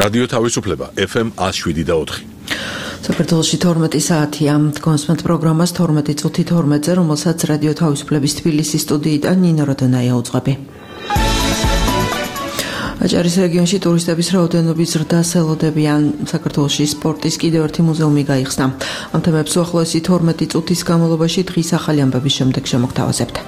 რადიო თავისუფლება FM 107.4. საქართველოში 12 საათია. კონსმეთ პროგრამას 12 წუთი 12-ზე, რომელსაც რადიო თავისუფლების თბილისის სტუდიიდან ნინო როდონაია უძღვები. აჭარის რეგიონში ტურისტების რაოდენობის ზრდა სელოდებიან. საქართველოში სპორტის კიდევ ერთი მუზეუმი გაიხსნა. ამ თემებს უახლოესი 12 წუთის განმავლობაში დღის ახალი ამბების შემდეგ შემოგთავაზებთ.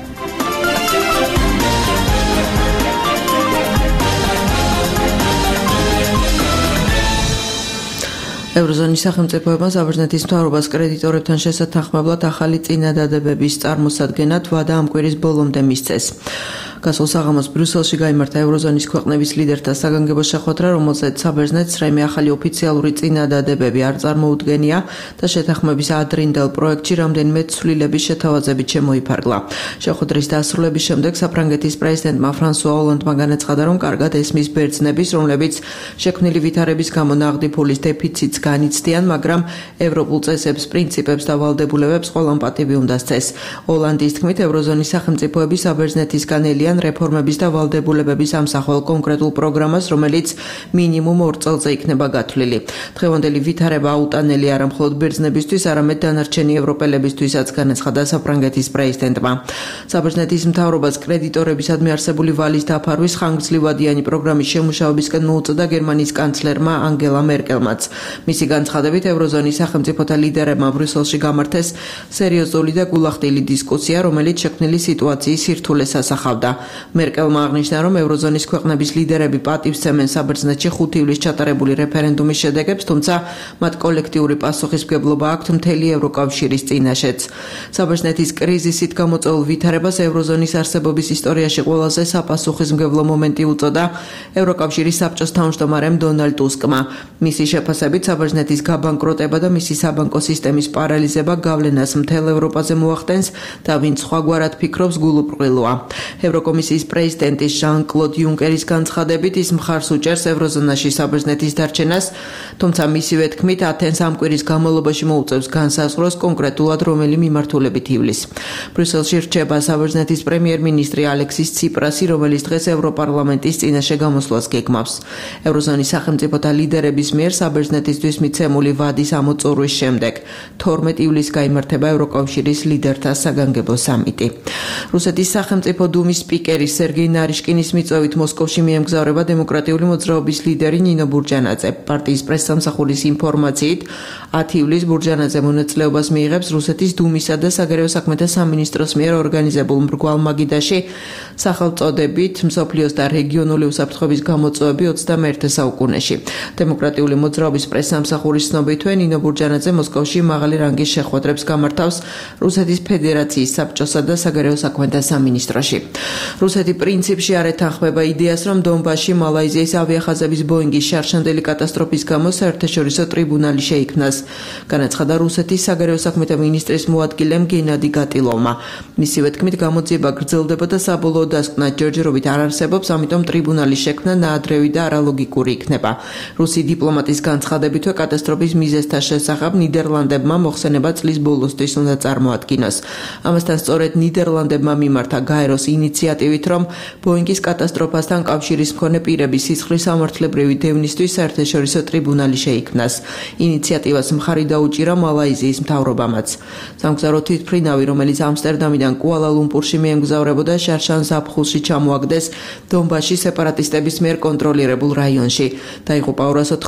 ევროზონის სახელმწიფოებმა საბერძნეთის მთავრობას კრედიტორებთან შესათანხმებლად ახალი წინადადებების წარმოსადგენად ვადა ამ კვირის ბოლომდე მისცეს. გასულ საღამოს ბრიუსელში გაიმართა ევროზონის ქვეყნების ლიდერთა საგანგებო შეხვედრა, რომელზეც საბერძნეთს რაიმე ახალი ოფიციალური წინადადებები არ წარმოუდგენია და შეთანხმების ადრინდელ პროექტში რამდენიმე ცვლილების შეთავაზებით შემოიფარგლა. შეხვედრის დასრულების შემდეგ საფრანგეთის პრეზიდენტმა ფრანსუა ოლანდმა განაცხადა, რომ კარგად ესმის ბერძნების, რომლებიც შექმნილი ვითარების გამო ნაღდი ფულის დეფიციტს განიცდიან, მაგრამ ევროპულ წესებს, პრინციპებს და ვალდებულებებს ყველამ პატივი უნდა სცეს. ოლანდის თქმით, ევროზონის სახელმწიფოები საბერძნეთისგან ელიან რეფორმების და ვალდებულებების ამსახველ კონკრეტულ პროგრამას, რომელიც მინიმუმ 2 წელზე იქნება გათვლილი. დღევანდელი ვითარება აუტანელი არა მხოლოდ ბერძნებისთვის, არამედ დანარჩენი ევროპელებისთვისაც, განაცხადა საფრანგეთის პრეზიდენტმა. საბერძნეთის მთავრობას კრედიტორებისადმი არსებული ვალის დაფარვის ხანგრძლივადიანი პროგრამის შემუშავებისკენ მოუწოდა გერმანიის კანცლერმა ანგელა მერკელმაც. მისი განცხადებით, ევროზონის სახელმწიფოთა ლიდერებმა ბრიუსელში გამართეს სერიოზული და გულახდილი დისკუსია, რომელიც შექმნილი სიტუაციის სირთულეს ასახავდა. მერკელმა აღნიშნა, რომ ევროზონის ქვეყნების ლიდერები პატივს სცემენ საბერძნეთში 5 ივლისს ჩატარებული რეფერენდუმის შედეგებს, თუმცა მათ კოლექტიური პასუხისმგებლობა აქვთ მთელი ევროკავშირის წინაშეც. საბერძნეთის კრიზისით გამოწვეულ ვითარებას ევროზონის არსებობის ისტორიაში ყველაზე საპასუხისმგებლო მომენტი უწოდა ევროკავშირის საბჭოს თავმჯდომარემ დონალდ ტუსკმა. მისი შეფასებით, საბერძნეთის გაბანკროტება და მისი საბანკო სისტემის პარალიზება გავლენას მთელ ევროპაზე მოახდენს და ვინც სხვაგვარად ფიქრობს, გულუბრყვილოა. ევროკომისიის პრეზიდენტის ჟან-კლოდ იუნკერის განცხადებით, ის მხარს უჭერს ევროზონაში საბერძნეთის დარჩენას, თუმცა მისივე თქმით, ათენს ამ კვირის განმავლობაში მოუწევს განსაზღვროს კონკრეტულად რომელი მიმართულებით ივლისს. ბრიუსელში რჩება საბერძნეთის პრემიერ-მინისტრი ალექსის ციპრასი, რომელიც დღეს ევროპარლამენტის წინაშე გამოსვლას გეგმავს. ევროზონის სახელმწიფოთა ლიდერების მიერ საბერძნეთისთვის მიცემული ვადის ამოწურვის შემდეგ 12 ივლისს გაიმართება ევროკავშირის ლიდერთა საგანგებო სამიტი. რუსეთის სახელმწიფო დუმის სპიკერი სერგეი ნარიშკინის მიწვევით მოსკოვში მიემგზავრება დემოკრატიული მოძრაობის ლიდერი ნინო ბურჯანაძე. პარტიის პრესსამსახურის ინფორმაციით, 10 ივლისს ბურჯანაძე მონაწილეობას მიიღებს რუსეთის დუმისა და საგარეო საქმეთა სამინისტროს მიერ ორგანიზებულ მრგვალ მაგიდაში სახელწოდებით მსოფლიოს და რეგიონული უსაფრთხოების გამოწვევები 21 საუკუნეში. დემოკრატიული მოძრაობის პრესსამსახურის ცნობითვე ნინო ბურჯანაძე მოსკოვში მაღალი რანგის შეხვედრებს გამართავს რუსეთის ფედერაციის საბჭოსა და საგარეო საქმეთა სამინისტროში. რუსეთი პრინციპში არ ეთანხმება იდეას, რომ დონბასში მალაიზიის ავიახაზების ბოინგის შარშანდელი კატასტროფის გამო საერთაშორისო ტრიბუნალი შეიქმნას, განაცხადა რუსეთის საგარეო საქმეთა მინისტრის მოადგილემ გენადი გატილოვმა. მისივე თქმით, გამოძიება გრძელდება და საბოლოო დასკვნა ჯერჯერობით არ არსებობს, ამიტომ ტრიბუნალის შექმნა ნაადრევი და არალოგიკური იქნება. რუსი დიპლომატის განცხადებითვე კატასტროფის მიზეზთა შესახებ ნიდერლანდებმა მოხსენება წლის ბოლოსთვის უნდა წარმოადგინოს. ამასთან სწორედ ნიდერლანდებმა მიმართა გაეროს ინიციატივით, რომ ბოინგის კატასტროფასთან კავშირის მქონე პირების სისხლის სამართლებრივი დევნისთვის საერთაშორისო ტრიბუნალი შეიქმნას. ინიციატივას მხარი დაუჭირა მალაიზიის მთავრობამაც. სამგზავრო თვითმფრინავი, რომელიც ამსტერდამიდან კუალა-ლუმპურში მიემგზავრებოდა, შარშან ზაფხულში ჩამოაგდეს დონბასში სეპარატისტების მიერ კონტროლირებულ რაიონში. დაიღუპა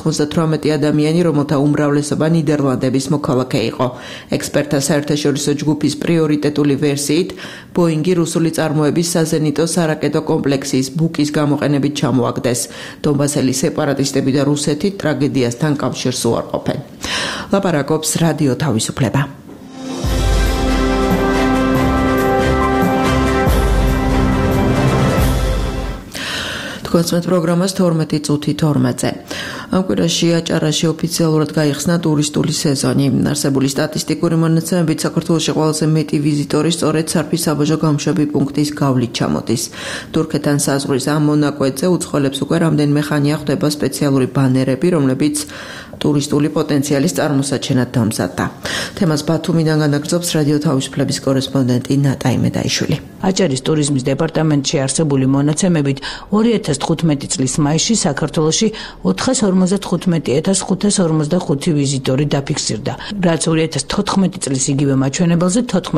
298 ადამიანი, რომელთა უმრავლესობა ნიდერლანდების მოქალაქე იყო. ექსპერტთა საერთაშორისო ჯგუფის პრიორიტეტული ვერსიით, ბოინგი რუსული წარმოების საზენიტო სარაკეტო კომპლექსის ბუკის გამოყენებით ჩამოაგდეს. დონბასელი სეპარატისტები და რუსეთი ტრაგედიასთან კავშირს უარყოფენ. ლაპარაკობს რადიო თავისუფლება. კონსმეთ პროგრამას 12 წუთი 12-ზე. ამ კვირაში აჭარაში ოფიციალურად გაიხსნა ტურისტული სეზონი. არსებული სტატისტიკური მონაცემებით საქართველოში ყველაზე მეტი ვიზიტორი სწორედ სარფის საბაჟო გამშვები პუნქტის გავლით ჩამოდის. თურქეთთან საზღვრის ამ მონაკვეთზე უცხოელებს უკვე რამდენიმე ხანია ხვდება სპეციალური ბანერები, რომლებიც ტურისტული პოტენციალის წარმოსაჩენად დამზადდა. თემას ბათუმიდან განაგრძობს რადიო თავისუფლების კორესპონდენტი ნატა იმედაიშვილი. აჭარის ტურიზმის დეპარტამენტში არსებული მონაცემებით 2015 წლის მაისში საქართველოში 455,545 ვიზიტორი დაფიქსირდა, რაც 2014 წლის იგივე მაჩვენებელზე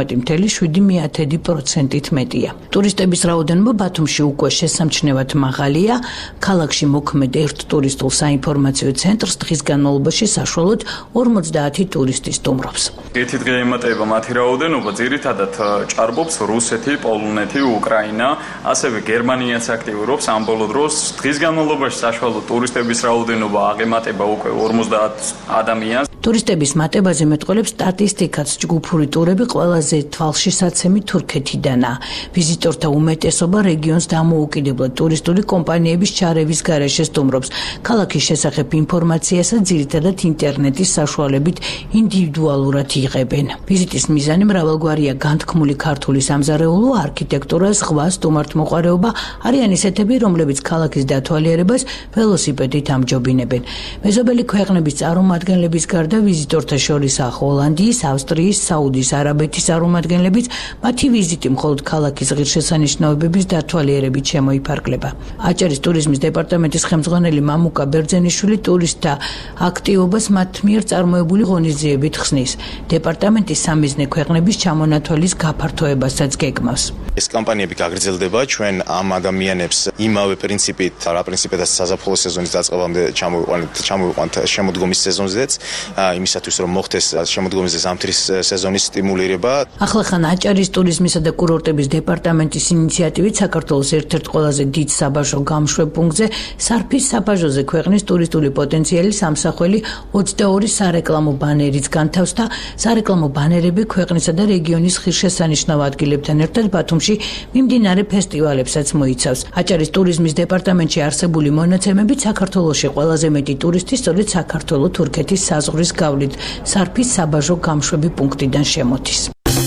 14,7%-ით მეტია. ტურისტების რაოდენობა ბათუმში უკვე შესამჩნევად მაღალია. ქალაქში მოქმედ ერთ ტურისტულ საინფორმაციო ცენტრს დღის განმავლობაში საშუალოდ 50 ტურისტი სტუმრობს. ერთი დღე ემატება მათი რაოდენობა, ძირითადად ჭარბობს რუსეთი, პოლონეთი, უკრაინა, ასევე გერმანიაც აქტიურობს ამ ბოლო დროს. დღის განმავლობაში საშუალო ტურისტების რაოდენობა აღემატება უკვე 50 ადამიანს. ტურისტების მატებაზე მეტყველებს სტატისტიკაც. ჯგუფური ტურები ყველაზე თვალშისაცემი თურქეთიდანაა. ვიზიტორთა უმეტესობა რეგიონს დამოუკიდებლად ტურისტული კომპანიების ჩარევის გარეშე სტუმრობს. ქალაქის შესახებ ინფორმაციასაც ძირითადად ინტერნეტის საშუალებით ინდივიდუალურად იღებენ. ვიზიტის მიზანი მრავალგვარია: განთქმული ქართული სამზარეულო, არქიტექტურა, ზღვა, სტუმართმოყვარეობა. არიან ისეთები, რომლებიც ქალაქის დათვალიერებას ველოსიპედით ამჯობინებენ. მეზობელი ქვეყნების წარმომადგენლების გარდა ვიზიტორთა შორისაა ჰოლანდიის, ავსტრიის, საუდის არაბეთის წარმომადგენლებიც. მათი ვიზიტი მხოლოდ ქალაქის ღირსშესანიშნაობების დათვალიერებით შემოიფარგლება. აჭარის ტურიზმის დეპარტამენტის ხელმძღვანელი მამუკა ბერძენიშვილი ტურისტთა აქტივობას მათ მიერ წარმოებული ღონისძიებით ხსნის. დეპარტამენტი სამიზნე ქვეყნების ჩამონათვალის გაფართოებასაც გეგმავს. ეს კამპანიები გაგრძელდება ჩვენ ამ ადამიანებს იმავე პრინციპით, რა პრინციპითაც საზაფხულო სეზონის დაწყებამდე ჩამოვიყვანთ შემოდგომის სეზონზეც, იმისათვის რომ მოხდეს შემოდგომის ზამთრის სეზონის სტიმულირება. ახლახან აჭარის ტურიზმისა და კურორტების დეპარტამენტის ინიციატივით საქართველოს ერთ-ერთ ყველაზე დიდ საბაჟო გამშვებ პუნქტზე სარფის საბაჟოზე ქვეყნის ტურისტული პოტენციალის ამსახველი 22 სარეკლამო ბანერიც განთავსდა. სარეკლამო ბანერები ქვეყნისა და რეგიონის ღირსშესანიშნავ ადგილებთან ერთად ბათუმში მიმდინარე ფესტივალებსაც მოიცავს. აჭარის ტურიზმის დეპარტამენტში არსებული მონაცემებით საქართველოში ყველაზე მეტი ტურისტი სწორედ საქართველო-თურქეთის საზღვრის გავლით სარფის საბაჟო გამშვები პუნქტიდან შემოდის.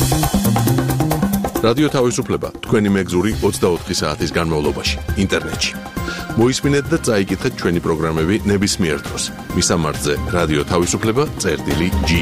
რადიო თავისუფლება თქვენი მეგზური 24 საათის განმავლობაში ინტერნეტში. მოისმინეთ და წაიკითხეთ ჩვენი პროგრამები ნებისმიერ დროს. მისამართზე რადიო თავისუფლება.ge.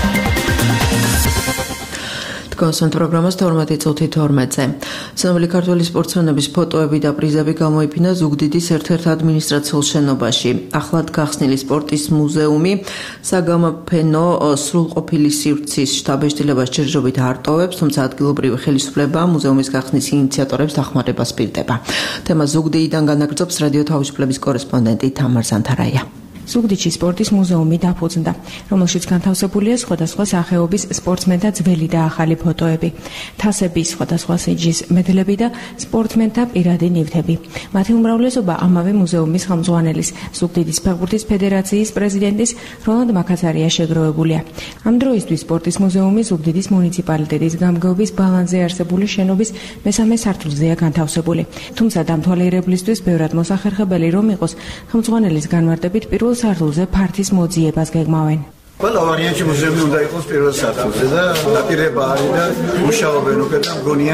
კონსოლ პროგრამას 12:12-ზე. ცნობილი ქართველი სპორტსმენების ფოტოები და პრიზები გამოიფინა ზუგდიდის ერთ-ერთ ადმინისტრაციულ შენობაში. ახლად გახსნილი სპორტის მუზეუმი საგამოფენო სრულყოფილი სივრცის შთაბეჭდილებას ჯერჯერობით არ ტოვებს, თუმცა ადგილობრივი ხელისუფლება მუზეუმის გახსნის ინიციატორებს დახმარებას პირდება. თემა ზუგდიდიდან განაგრძობს რადიო თავისუფლების კორესპონდენტი თამარ ზანთარაია. ზუგდიდში სპორტის მუზეუმი დაფუძნდა, რომელშიც განთავსებულია სხვადასხვა სახეობის სპორტსმენთა ძველი და ახალი ფოტოები, თასები, სხვადასხვა სიჯის მედლები და სპორტსმენთა პირადი ნივთები. მათი უმრავლესობა ამავე მუზეუმის ხელმძღვანელის, ზუგდიდის ფეხბურთის ფედერაციის პრეზიდენტის როლანდ მაკაცარია შეგროვებულია. ამ დროისთვის სპორტის მუზეუმი ზუგდიდის მუნიციპალიტეტის გამგეობის ბალანზე არსებული შენობის მესამე სართულზეა განთავსებული. თუმცა დამთვალიერებლისთვის ბევრად მოსახერხებელი რომ იყოს, ხელმძღვანელის განმარტებით პირველ სართულზე ფართის მოძიებას გეგმავენ. ყველა ვარიანტი მუზეუმი უნდა იყოს პირველ სართულზე და დაპირება არის და მუშაობენ უკვე და მგონია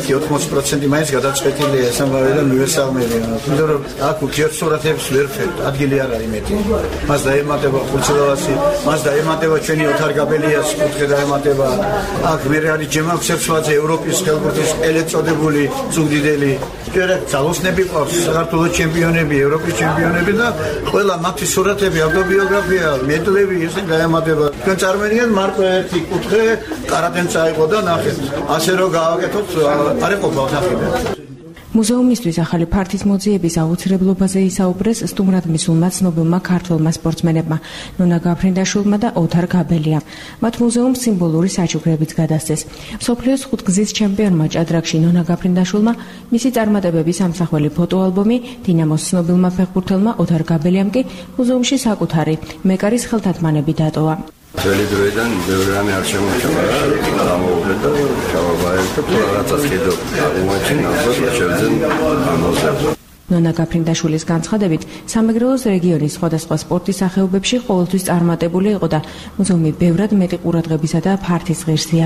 80% მაინც გადაწყვეტილია ეს ამბავი და უნივერსალურია. თუმცა რომ აქ უქიერთსურათებს ვერ ფერთ, ადგილი არ არის მეტი. მას დაემატება ხურცელავასი, მას დაემატება ჩვენი ოთარ გაბელიას კუთხე დაემატება. აქ მე არის ჯემალ ცერცვაძე ევროპის ხელბურთის ელეწოდებული ზუგდიდელი. ჯერ ძალოსნები ყავს, საქართველოს ჩემპიონები, ევროპის ჩემპიონები და ყველა მათი სურათები, ავტობიოგრაფია, მედლები ესე დაემატება. თქვენ წარმოვიდგინეთ მარტო ერთი კუთხე კარატემ წაიღო და ნახეთ. ასე რომ გავაკეთოთ, არ ეყოფა ნახეთ. მუზეუმისთვის ახალი ფართის მოძიების აუცილებლობაზე ისაუბრეს სტუმრად მისულმა ცნობილმა ქართველმა სპორტსმენებმა ნონა გაფრინდაშვილმა და ოთარ გაბელიამ. მათ მუზეუმს სიმბოლური საჩუქრებიც გადასცეს. მსოფლიოს ხუთგზის ჩემპიონმა ჭადრაკში ნონა გაფრინდაშვილმა მისი წარმატებების ამსახველი ფოტოალბომი, დინამოს ცნობილმა ფეხბურთელმა ოთარ გაბელიამ კი მუზეუმში საკუთარი მეკარის ხელთათმანები დატოვა. ძველი დროიდან ბევრი რამე არ შემორჩება რა, გამოვიდა და ჩავაბარეთ და რაღაცას კიდევ აღმოაჩინა, ახლა შევძენ ამაზე. ნონა გაფრინდაშვილის განცხადებით, სამეგრელოს რეგიონის სხვადასხვა სპორტის სახეობებში ყოველთვის წარმატებული იყო და მუზეუმი ბევრად მეტი ყურადღებისა და ფართის ღირსია.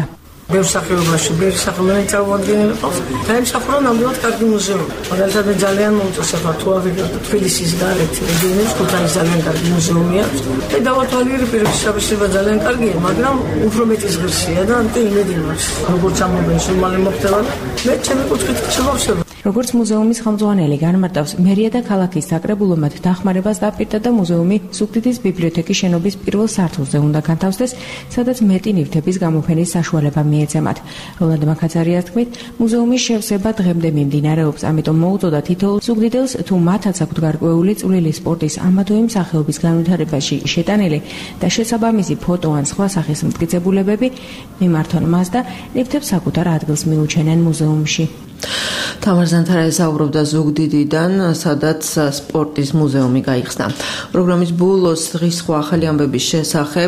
ბევრ სახეობაში, ბევრი სახელმწიფო წარმოადგენელი ყავს. დაიმსახურა ნამდვილად კარგი მუზეუმი. მაგალითად მე ძალიან მომწონს ახლა თუ ავიღებ თბილისის გარეთ რეგიონის ქუთაისის ძალიან კარგი მუზეუმია. და დავათვალიერე პირების შაბაშება ძალიან კარგია, მაგრამ უფრო მეტი ზღირსია და ამიტომ იმედი მაქვს. როგორც ამბობენ, სულ მოხდება. მე ჩემი კუთხით შევავსებ. როგორც მუზეუმის ხელმძღვანელი განმარტავს, მერია და ქალაქის საკრებულომად დახმარებას დაპირდა და მუზეუმი ზუგდიდის ბიბლიოთეკის შენობის პირველ სართულზე უნდა განთავსდეს, სადაც მეტი ნივთების გამოფენის საშუალება მიეცემათ. როლანდ მაქაცარიას თქმით, მუზეუმის შევსება დღემდე მიმდინარეობს, ამიტომ მოუწოდა თითოეულ ზუგდიდელს, თუ მათაც აქვთ გარკვეული წვლილი სპორტის ამა თუ იმ სახეობის განვითარებაში შეტანილი და შესაბამისი ფოტო ან სხვა სახის მტკიცებულებები, მიმართონ მას და ნივთებს საკუთარ ადგილს მიუჩენენ მუზეუმში. თამარ ზანთარა ესაუბრობდა ზუგდიდიდან, სადაც სპორტის მუზეუმი გაიხსნა. პროგრამის ბოლოს დღის სხვა ახალი ამბების შესახებ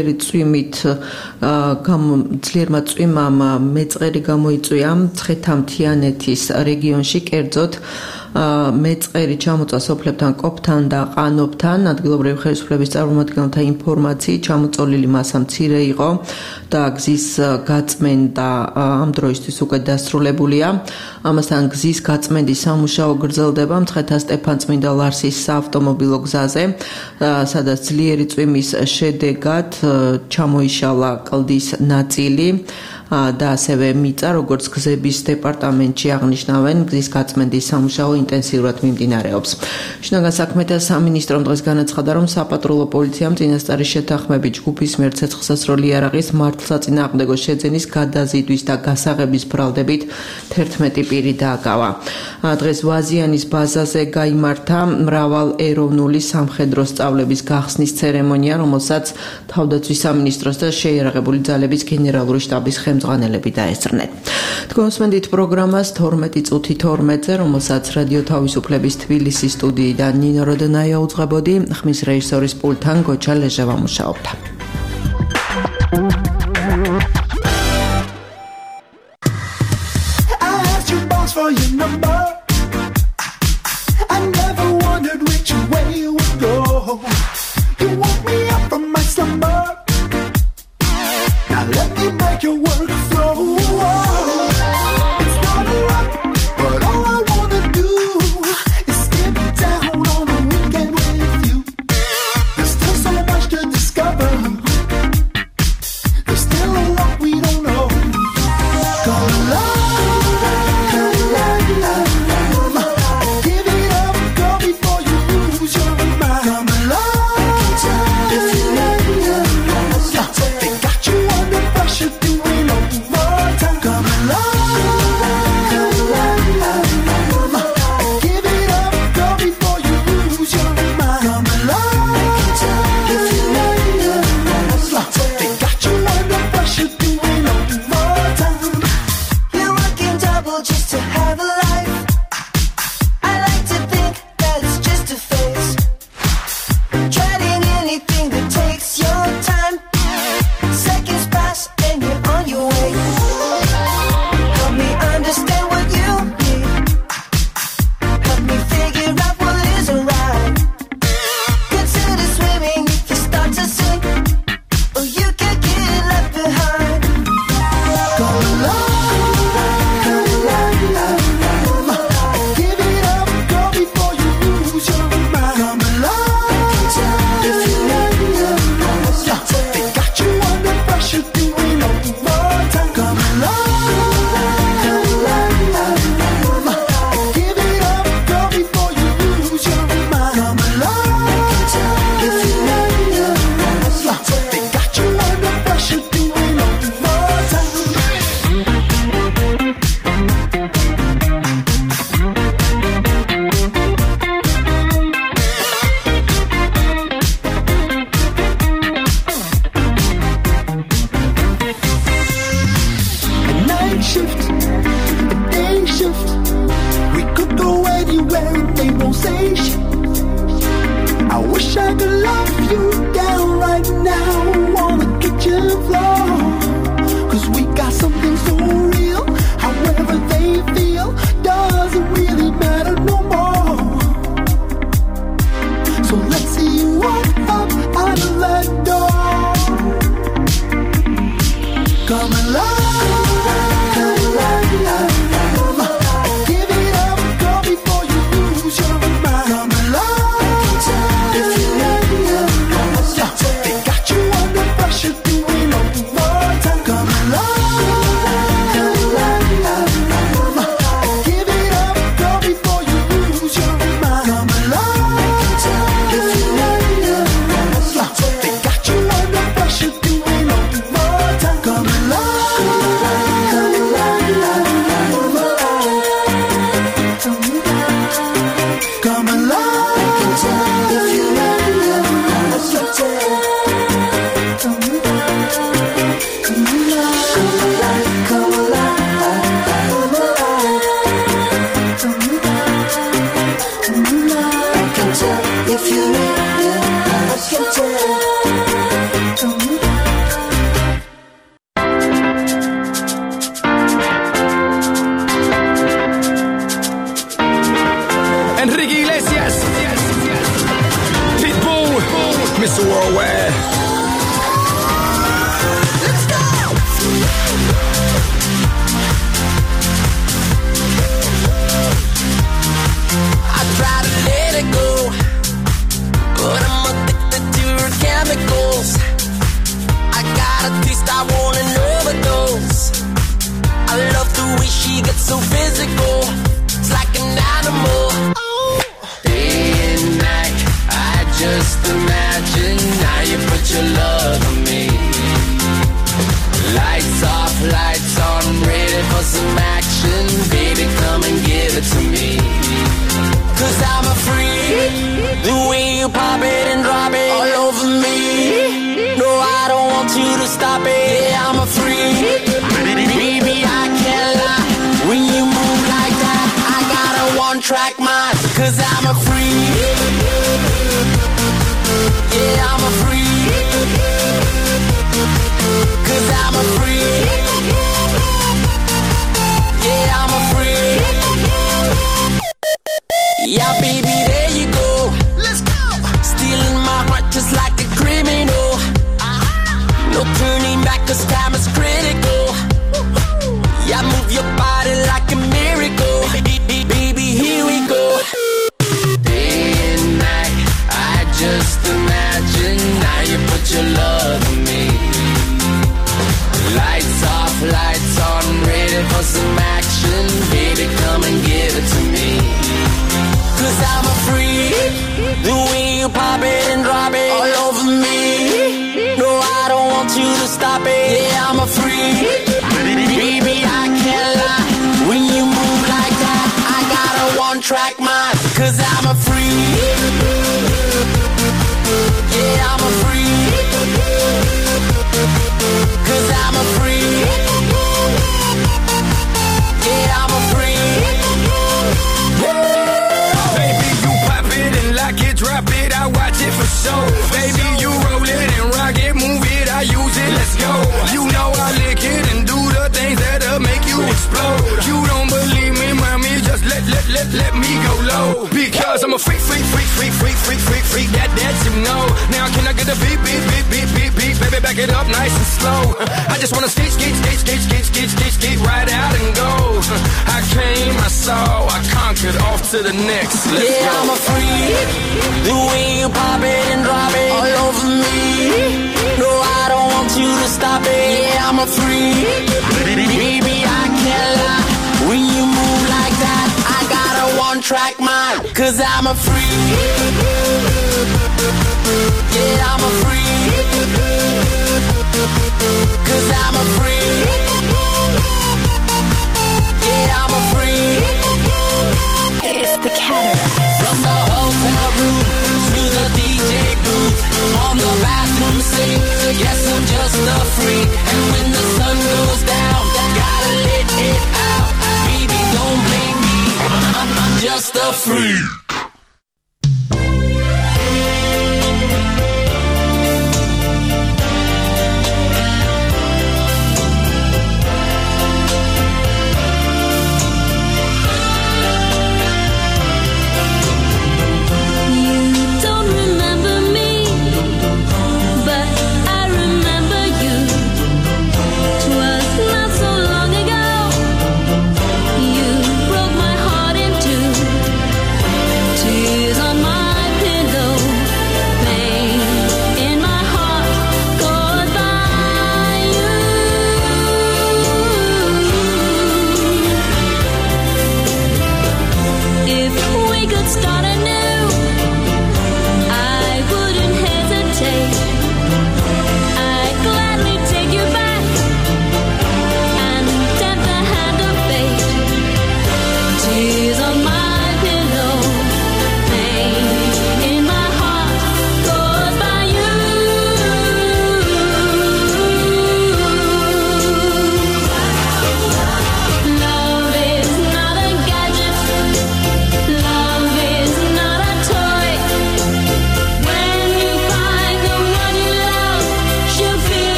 ძლიერმა წვიმამ მეწყერი გამოიწვია ცხეთამთიანეთის რეგიონში, კერძოდ მეწყერი ჩამოწვა სოფლებთან, კოპთან და ყანობთან. ადგილობრივი ხელისუფლების წარმომადგენელთა ინფორმაციით ჩამოწოლილი მასა მცირე იყო და გზის გაწმენდა ამ დროისთვის უკვე დასრულებულია. ამასთან გზის გაწმენდის სამუშაო გრძელდება მცხეთა სტეფანწმინდა ლარსის საავტომობილო გზაზე, სადაც ძლიერი წვიმის შედეგად ჩამოიშალა კლდის ნაწილი და ასევე მიწა, როგორც გზების დეპარტამენტში აღნიშნავენ, გზის გაწმენდის სამუშაო ინტენსიურად მიმდინარეობს. შინაგან საქმეთა სამინისტრომ დღეს განაცხადა, რომ საპატრულო პოლიციამ წინასწარი შეთანხმებით ჯგუფის მიერ ცეცხლსასროლი იარაღის მართლსაწინააღმდეგო შეძენის გადაზიდვის და გასაღების ბრალდებით 11 პირი დააკავა. დღეს ვაზიანის ბაზაზე გაიმართა მრავალეროვნული სამხედრო სწავლების გახსნის ცერემონია, რომელსაც თავდაცვის სამინისტროს და შეიარაღებული ძალების გენერალური შტაბის ხელმძღვანელები დაესწრნენ. თქვენსმენდით პროგრამას 12:12-ზე, რომელსაც რადიო თავისუფლების თბილისის სტუდიიდან ნინო როდონაია უძღვებოდი, ხმის რეჟისორის პულტთან გოჩა ლეჟევა მუშაობდა. For your number, I never wondered which way you would go. You woke me up from my slumber. Now let me make your work flow. It's not a lot, but all I wanna do is get down on the weekend with you. There's still so much to discover. There's still a lot we don't know. Gonna love. Doing over worldwide. Let's go. I try to let it go, but I'm addicted to her chemicals. I got a taste, I want an overdose. I love the way she gets so physical. It's like an animal. Day and night, I just imagine how you put your love on me. Lights off, lights on, ready for some action. Baby, come and give it to me. 'Cause I'm a freak. The way you pop it and drop it all over me. No, I don't want you to stop it. Yeah, I'm a freak. Baby, I can't lie. When you move like that, I got a one-track mind. 'Cause I'm a freak. Yeah, I'm a freak. 'Cause I'm a freak. Yeah, I'm a freak. Yeah, baby, there you go. Let's go. Stealing my heart just like a criminal. No turning back 'cause time is critical. Yeah, move your body like a miracle. Baby, here we go. Day and night, I just imagine how you put your love on me. Lights off, lights on, ready for some action. Baby, come and give it to me. 'Cause I'm a freak. The way you pop it and drop it all over me. No, I don't want you to stop it. Yeah, I'm a freak. Baby, I can't lie. When you move like that, I got a one-track mind. 'Cause I'm a freak. Yeah, I'm a freak. 'Cause I'm a freak. Yeah, I'm a freak. Baby, you pop it and lock it, drop it, I watch it for sure. Baby, you roll it and rock it, move it, I use it, let's go. You know I lick it and do the things that'll make you explode. You don't believe me, mommy, just let me go low. Because I'm a freak, that you know. Now can I get a beat, baby, back it up nice and slow. I just wanna skate right out and go. I came, I saw, I conquered, off to the next. Let's go. I'm a freak. The way you pop it and drop it all over me. No, I don't want you to stop it. Yeah, I'm a freak. Baby, I can't lie. When you move like that, I got a one-track mind. 'Cause I'm a freak. Yeah, I'm a freak. 'Cause I'm a freak. Yeah, I'm a freak. It's the Cataract. From the hotel room to the DJ booth, on the bathroom sink. Yes, I'm just a freak. And when the sun goes down, gotta let it out. Baby, don't blame me. I'm just a freak.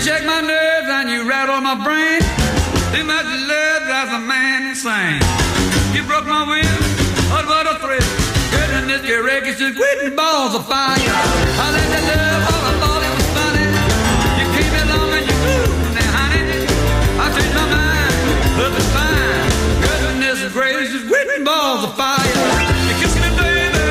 shake my nerves and you rattle my brain. Too much love drives a man insane. You broke my will, oh what a thrill. Girl, in this wreck is just quitting balls of fire. I let that love all I thought it was funny. You came along and you moved and honey, I changed my mind, love is fine. Goodness gracious, quitting balls of fire. You kiss me, baby.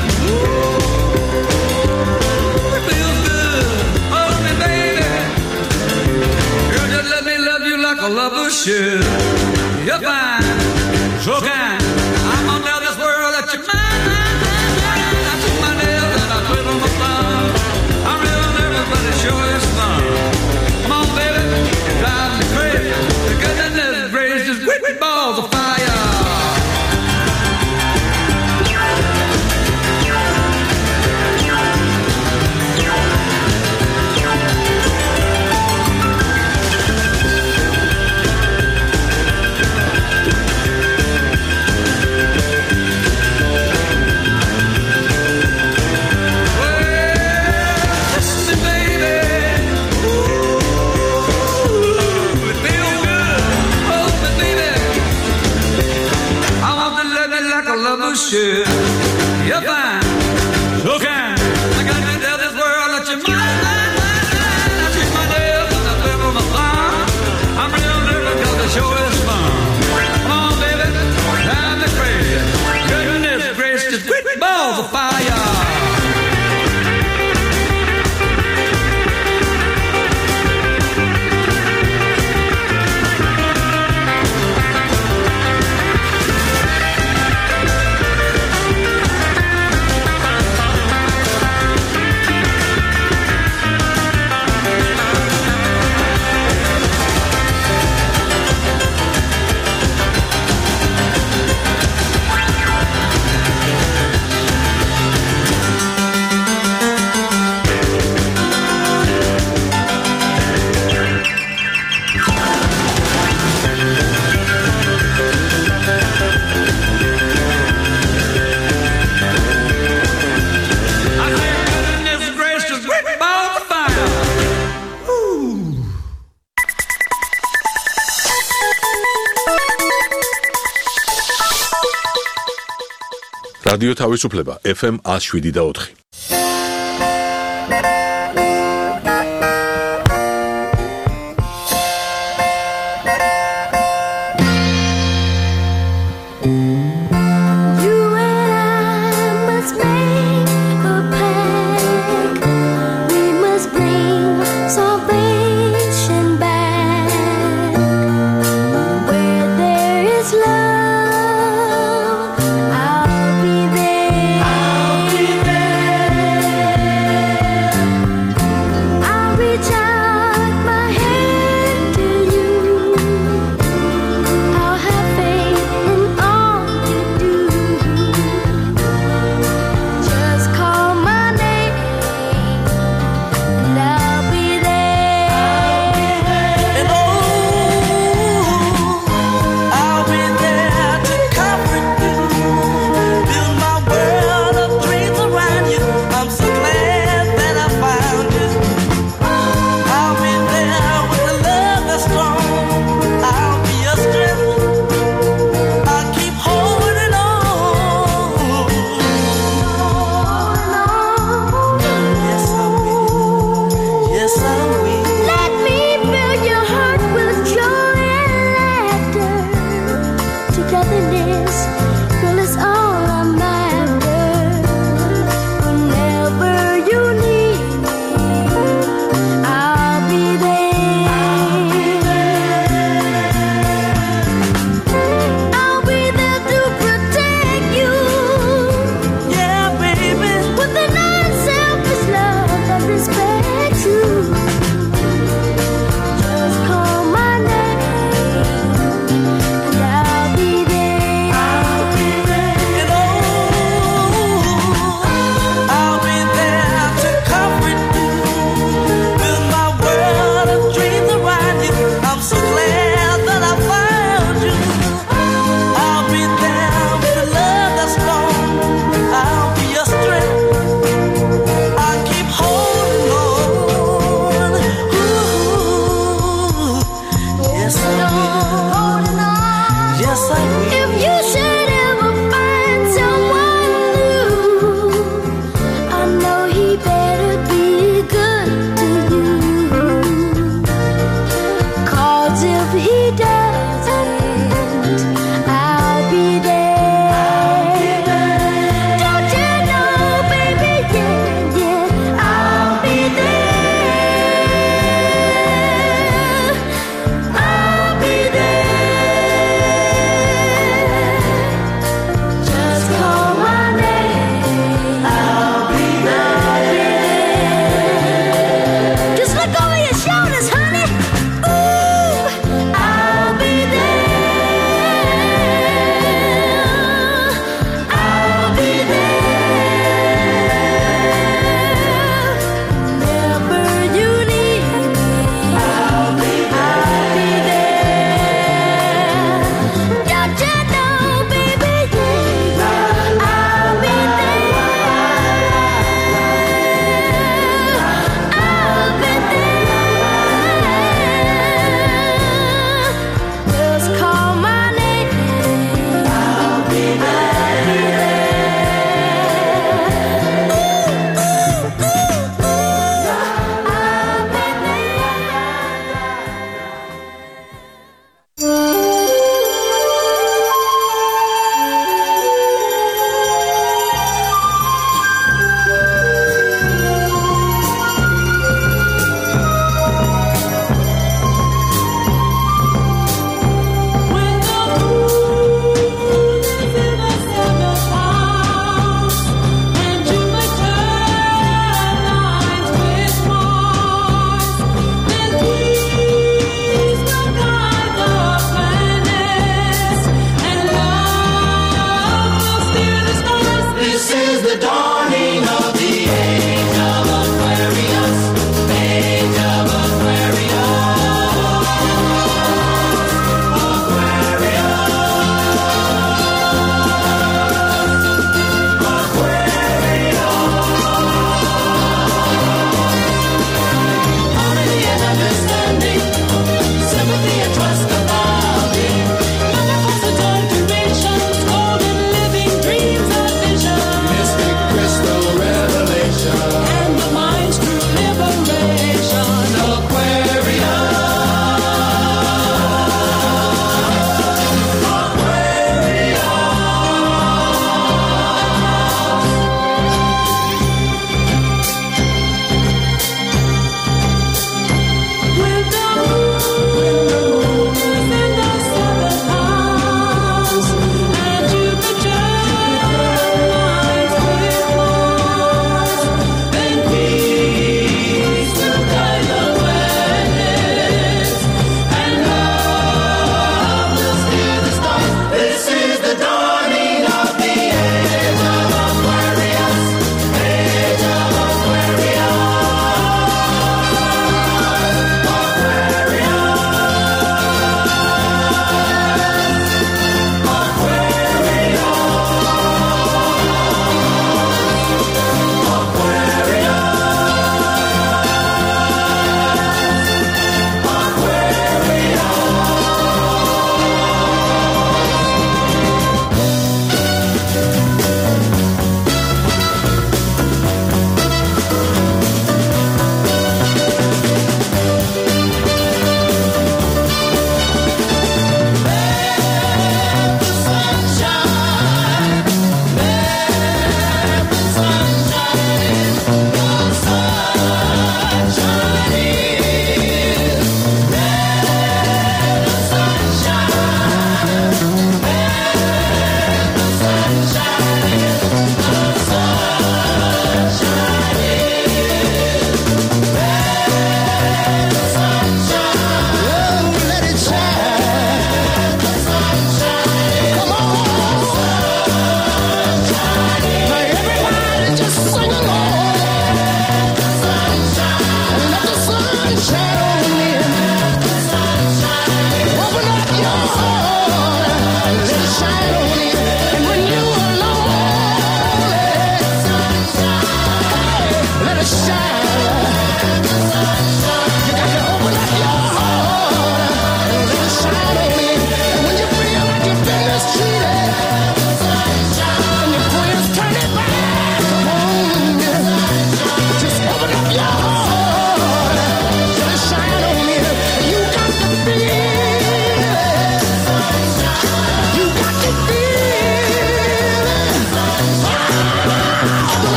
Ooh, it feels good. Hold me, baby. Girl, just let me love you like a lover should. You're fine, so kind. I'm gonna tell this world that you're mine. I took my nails and I put on my thumb. I'm real nervous, but it sure is fun. Come on, baby, you're driving me crazy. The goodness gracious, with balls of fire. Should. You're fine, so kind. I got to tell this world that you're mine. I treat my nails and I flip on my thumb. I'm real nervous because the show is fun. Come on, baby, drive me crazy. Goodness gracious, with balls of fire. რადიო თავისუფლება FM 107.4. I'll be there.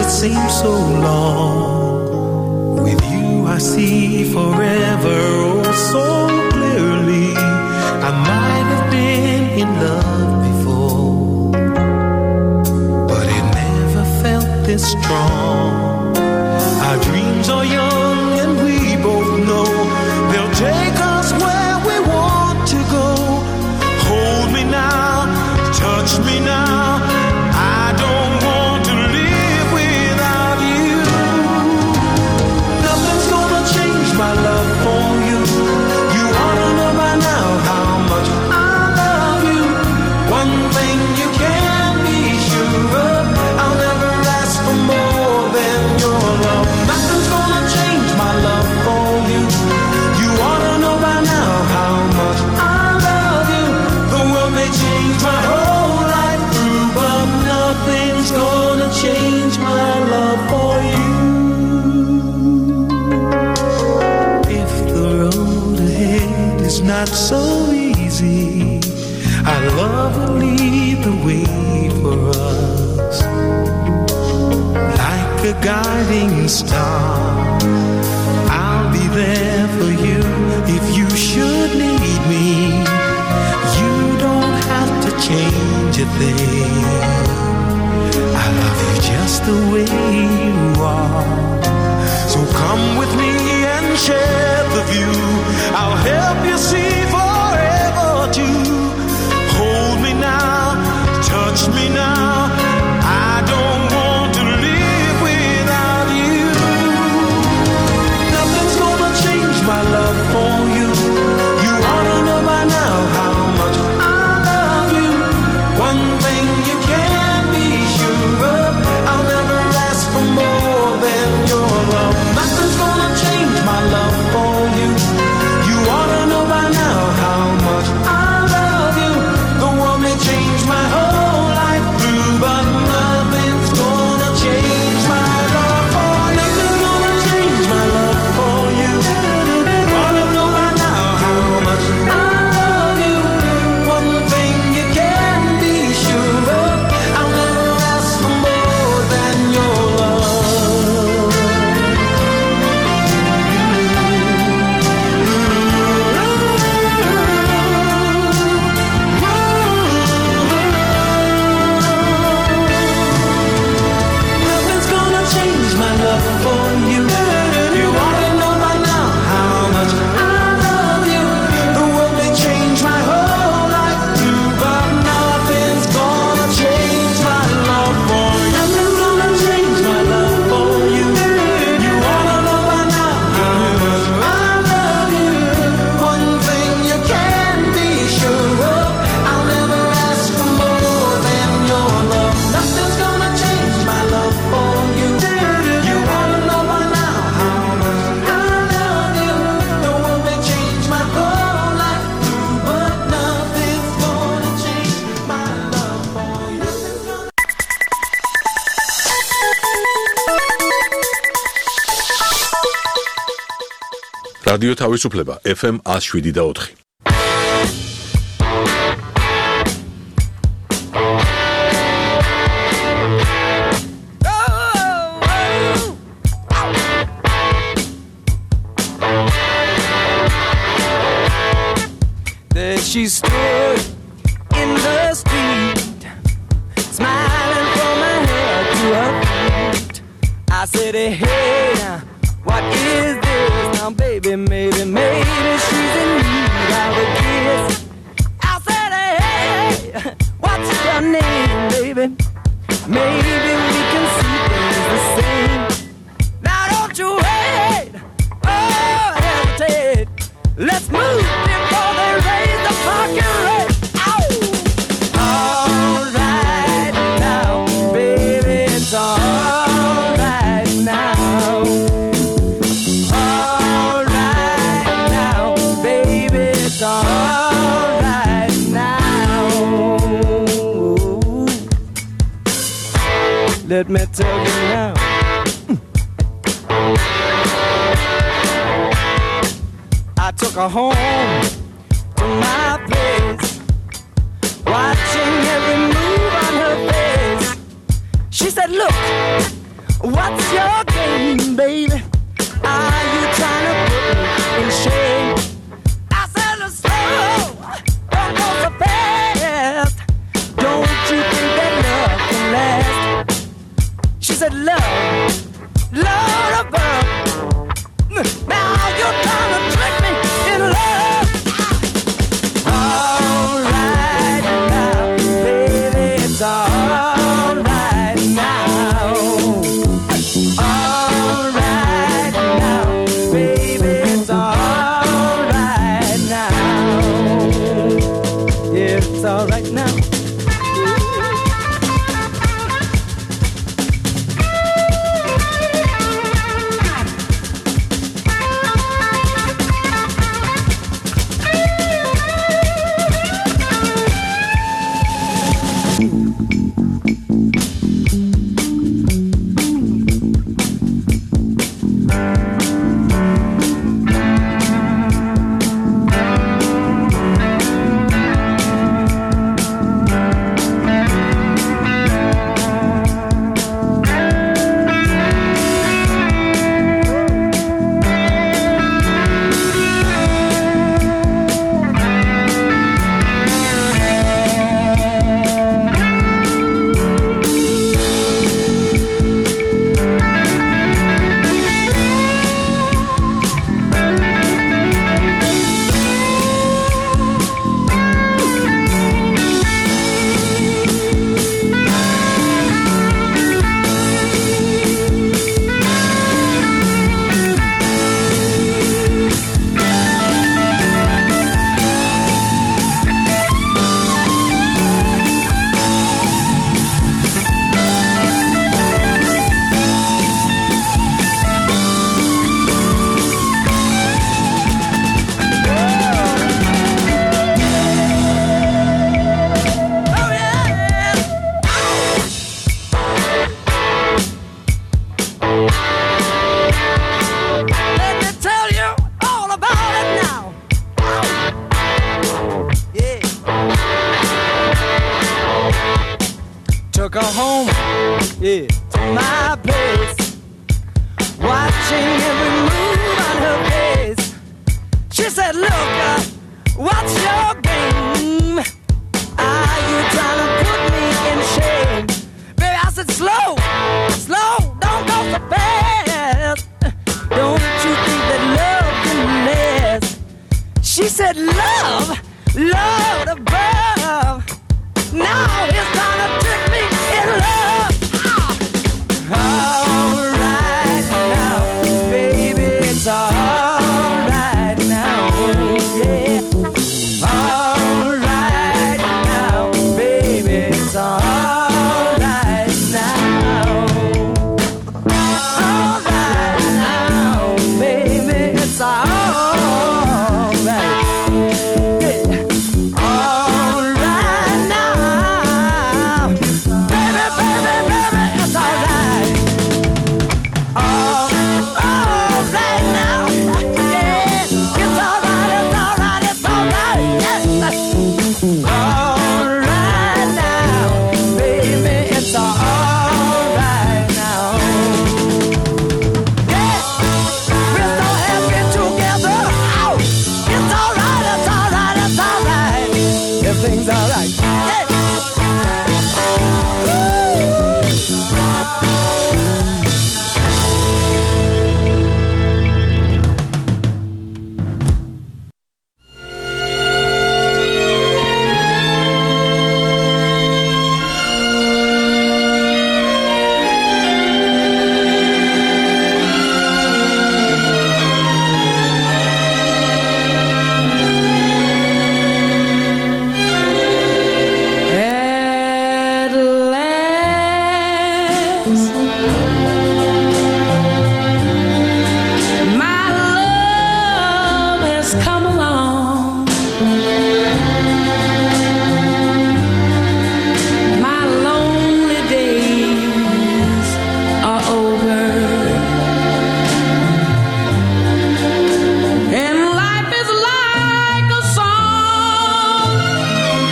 it seems so long. With you I see forever oh so clearly. I might have been in love before, but it never felt this strong. Our dreams are young and we both know they'll take us where we want to go. Hold me now, touch me now. I don't want to live without you. Nothing's gonna change my love for you. You ought to know by now how much I love you. One thing you can be sure of, I'll never ask for more than your love. Nothing's gonna change my love for you. You ought to know by now how much I love you. The world may change my whole life through, but nothing's gonna change my love for you. If the road ahead is not so easy, I'd love to lead the way for us. Like a guiding star, I'll be there for you if you should need me. You don't have to change a thing. I love you just the way you are. So come with me and share the view. I'll help you see forever too. Hold me now, touch me now. I don't want to live without you. Nothing's gonna change my love for you. You ought to know by now how much I love you. One thing you can be sure of, I'll never ask for more than your love. Nothing's gonna change my love for you. You ought to know by now how much I love you. The world may change my whole life through, but nothing's gonna change my love for you. Nothing's gonna change my love for you. You ought to know by now how much I love you. One thing you can be sure of, I'll never ask for more than your love. Nothing's gonna change my love for you. You ought to know by now how much I love you. The world may change my whole life through, but nothing's gonna change my love for you. Nothing's gonna change my love for you. You ought to know by now how much I love you. One thing you can be sure of, I'll never ask for more than your love. Nothing's gonna change my love for you. You ought to know by now how much I love you. The world may change my whole life through, but nothing's gonna change my love for you. რადიო თავისუფლება FM 107.4. There she stood in the street, smiling from her head to her feet. I said, hey, what is this now, baby? Maybe she's in need of a kiss. I said, hey, what's your name, baby? Maybe we can see things the same. Now don't you wait, oh, hesitate. Let's move before they raise the fucking rate. All right now, baby, it's all right now. All right now, baby, it's all right now. Let me tell you now. I took her home to my place, watching every move on her face. She said, look, What's your game, baby? Are you trying to put me in shame? I said, slow, don't go so fast. Don't you think that love can last? She said, love, love above. Now you're trying to trick me in love. All right now, baby, it's all right now. All right now, baby, it's all right now. Yeah, it's all right now. Took her home, yeah, to my place, watching every move on her face. She said, look, what's your game? Are you trying to put me in shame? Baby, I said, slow, slow, don't go so fast. Don't you think that love can last? She said, love, love above. Now it's time to trick me in love. All right now, baby, it's all right now, yeah. All right now, baby, it's all right now. All right now, baby, it's all right. Everything's all right.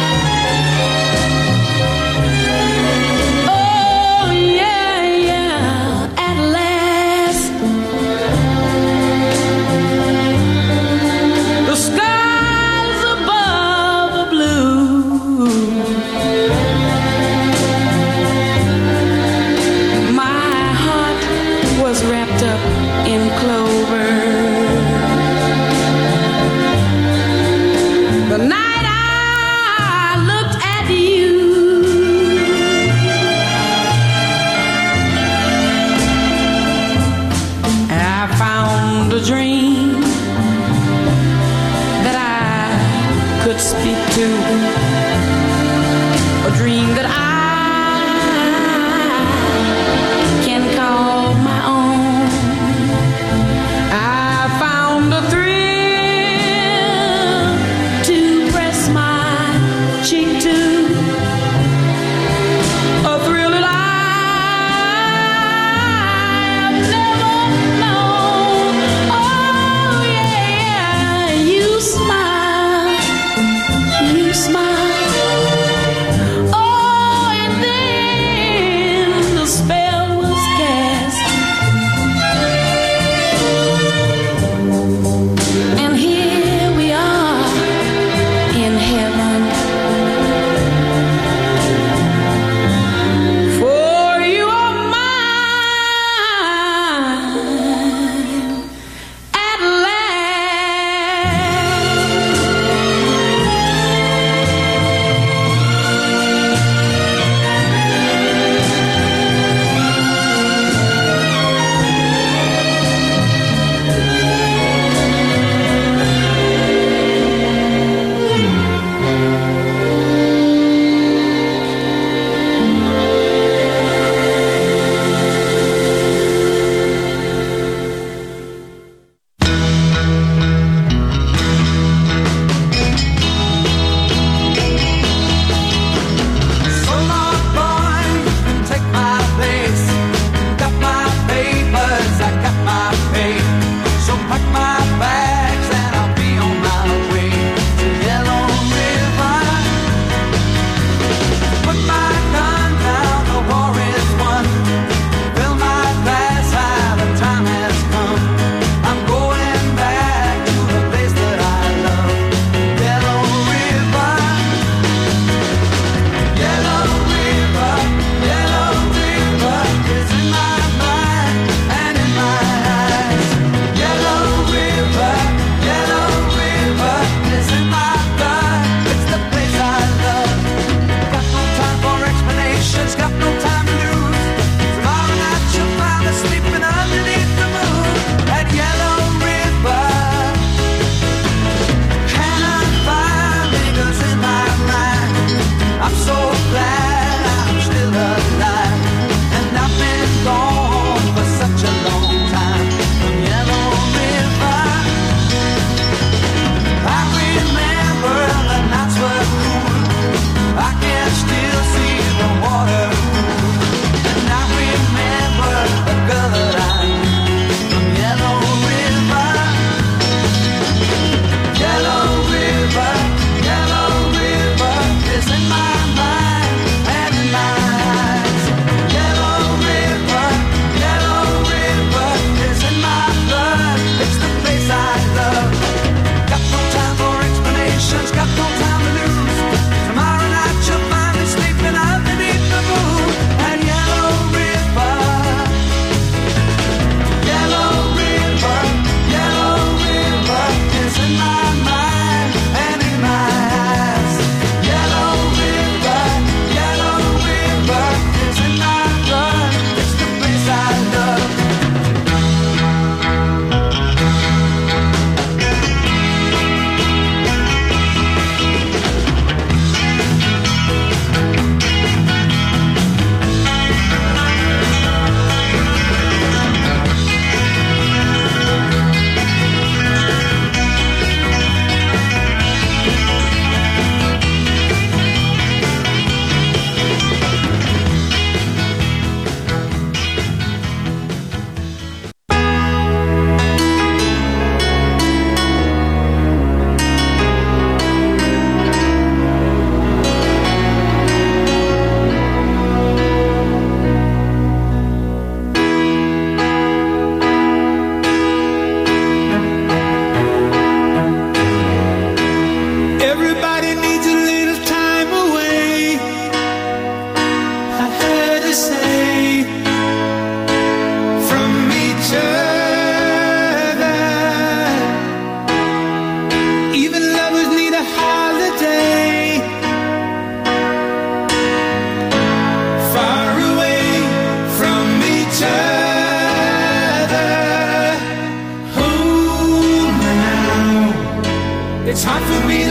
Yeah.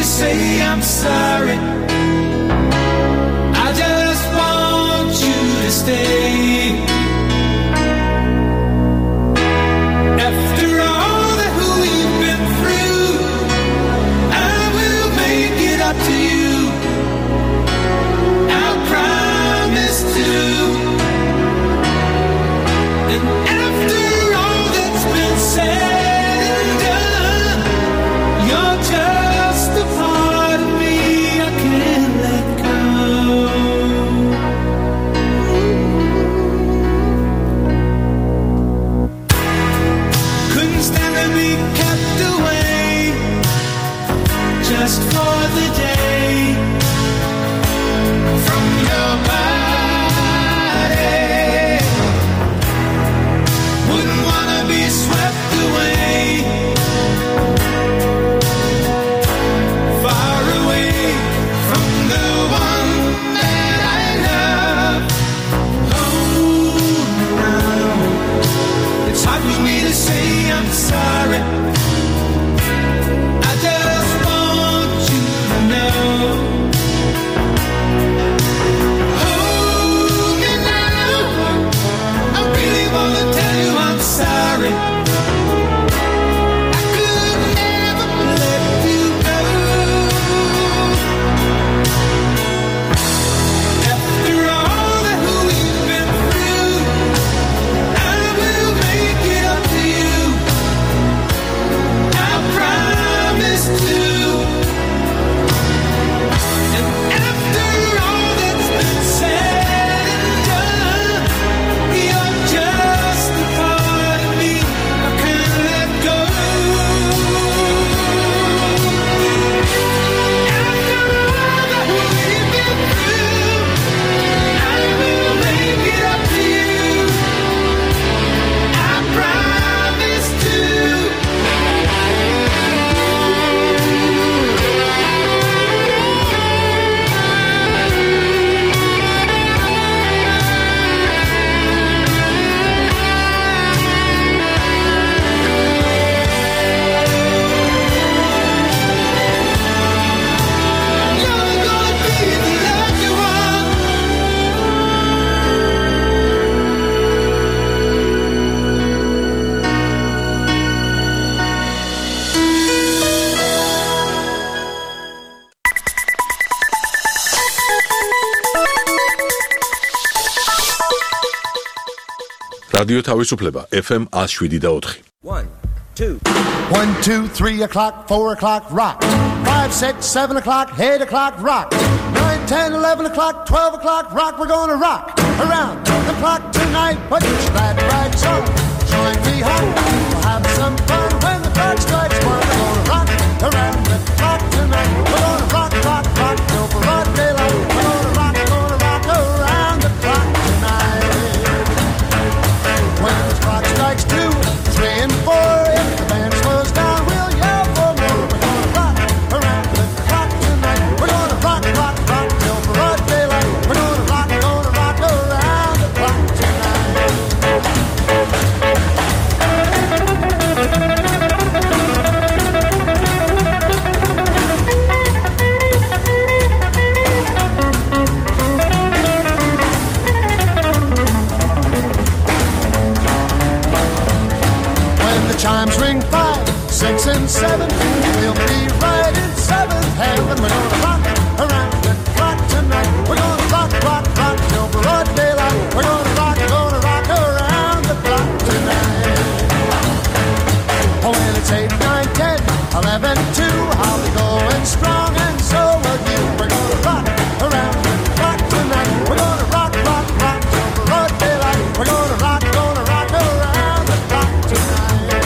say I'm sorry. I just want you to stay. After all that we've been through, I will make it up to you. I promise to. And after all that's been said and done, you're just a part of me I can't let go. Couldn't stand to be kept away just for the day from your body. Wouldn't wanna be swept away, far away from the one that I love. Oh, now it's hard for me to say I'm sorry. I just want you to know. Hold me now, I really wanna tell you I'm sorry. I could never let you go. After all that we've been through, I will make it up to you. I promise to. And after all that's been said and done, you're just a part of me I can't let go. After all that we've been through, I will make it up to you. I promise to. You're gonna be the lucky one. რადიო თავისუფლება FM 107.4. 1, 2. 1, 2, 3 o'clock, 4 o'clock, rock. 5, 6, 7 o'clock, 8 o'clock, rock. 9, 10, 11 o'clock, 12 o'clock, rock. We're gonna rock around the clock tonight. Put your glad rags on, join me home. We'll have some fun when the clock strikes 1. We're gonna rock around the clock tonight. We're gonna rock, rock, rock till broad daylight. We're gonna rock around the clock tonight. When the clock strikes 2, 3, and 4, if the band slows down, we'll yell for more. We're gonna rock around the clock tonight. We're gonna rock, rock, rock till broad daylight. We're gonna rock around the clock tonight. When the chimes ring 5, 6, and 7, we'll be right in 7th heaven. We're gonna rock around the clock tonight. We're gonna rock, rock, rock till broad daylight. We're gonna rock around the clock tonight. Oh, well, it's 8, 9, 10, 11, 2. I'll be going strong, and so will you. We're gonna rock around the clock tonight. We're gonna rock, rock, rock till broad daylight. We're gonna rock around the clock tonight.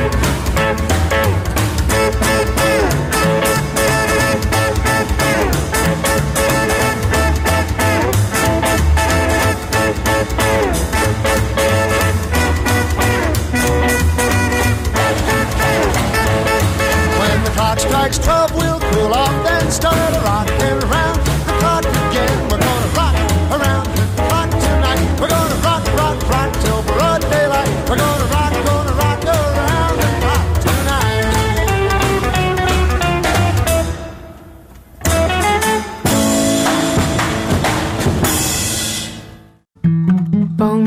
When the clock strikes 12, we'll cool off, then start rocking around the clock again. We're gonna rock around the clock tonight. We're gonna rock, rock, rock till broad daylight. We're gonna rock around the clock tonight.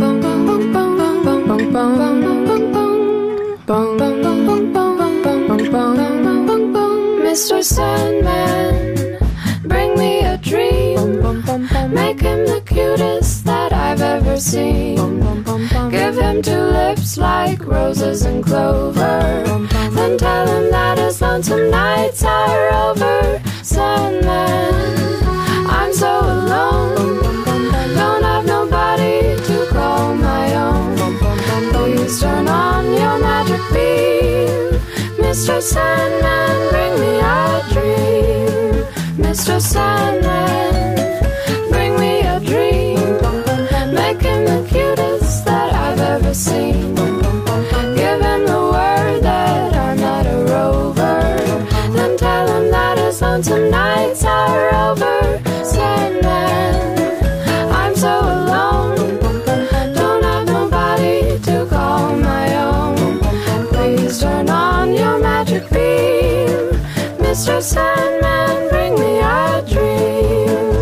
Mr. Sandman, bring me a dream. Make him the cutest that I've ever seen. Give him 2 lips like roses and clover. Then tell him that his lonesome nights are over. Sandman, I'm so alone. Don't have nobody to call my own. Please turn on your magic beam. Mr. Sandman, bring me a dream. Mr. Sandman, bring me a dream. Make him the cutest that I've ever seen. Give him the word that I'm not a rover. Then tell him that his lonesome nights are over. Sandman, I'm so alone. Don't have nobody to call my own. Please turn on your magic beam. Mr. Sandman, bring me a dream.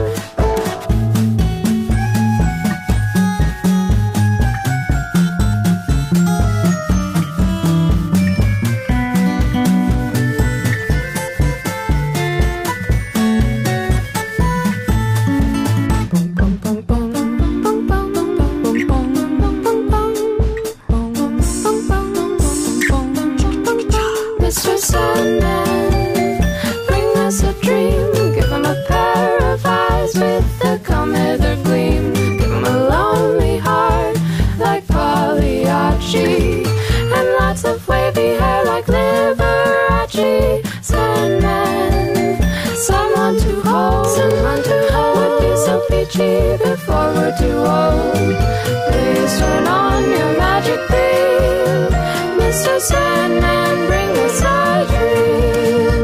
Mr. Sandman, bring us a dream. Give him a pair of eyes with a come hither gleam. Give him a lonely heart like Pagliacci, and lots of wavy hair like Liberace. Sandman, someone to hold would be so peachy before we're too old. Please turn on your magic beam. Mr. Sandman, bring us a dream.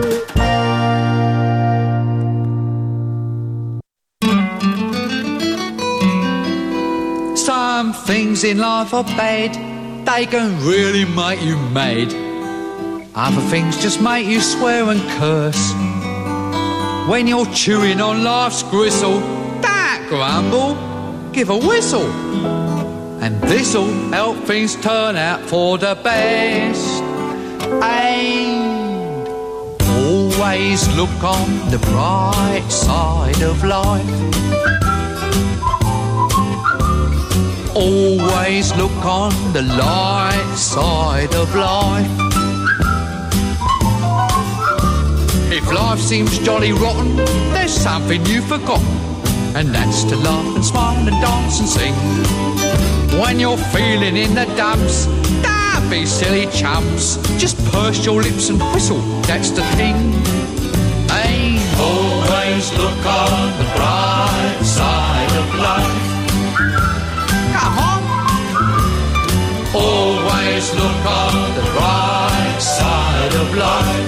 Some things in life are bad, they can really make you mad. Other things just make you swear and curse. When you're chewing on life's gristle, don't grumble, give a whistle. And this'll help things turn out for the best. And always look on the bright side of life. Always look on the light side of life. If life seems jolly rotten, there's something you've forgotten, and that's to laugh and smile and dance and sing. When you're feeling in the dumps, don't be silly chumps. Just purse your lips and whistle, that's the thing. Hey, always look on the bright side of life. Come on. Always look on the bright side of life.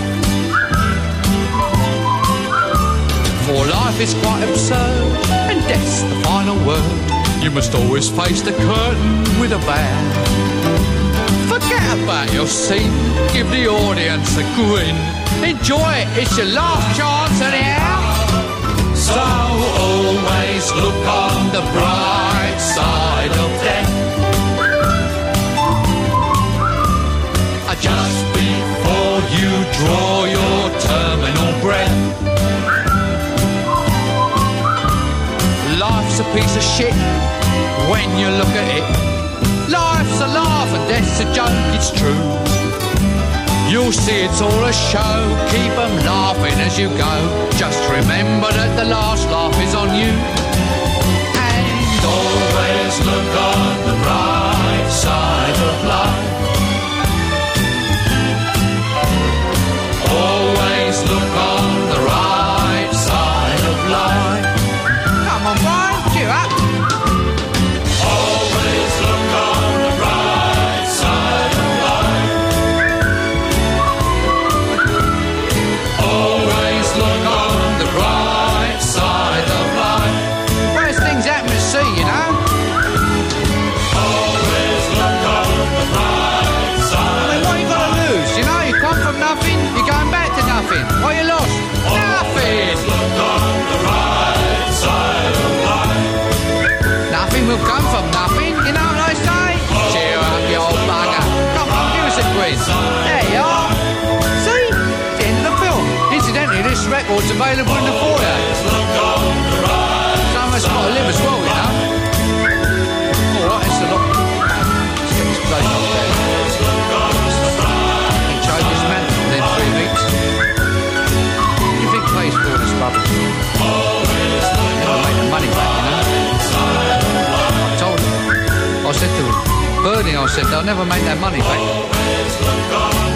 For life is quite absurd, and death's the final word. You must always face the curtain with a bow. Forget about your scene, give the audience a grin. Enjoy it, it's your last chance anyhow. So always look on the bright side of death. Just before you draw your terminal breath. Life's a piece of shit when you look at it. Life's a laugh and death's a joke, it's true. You'll see it's all a show, keep them laughing as you go. Just remember that the last laugh is on you. And always look on the bright side of life. Always look on the right side of life. Come on, Brian, cheer up. Always look on the right side of life. Always look on the right side of life. Worst things happen to see, you know. available in the foyer. Someone's got to live as well, you know. Alright, it's a lot. Let's get this place off there. He changed his man within 3 weeks. What do you think pays for all this rubbish? Never make the money back, you know. I told him. I said to him, Bernie, I said, they'll never make that money back.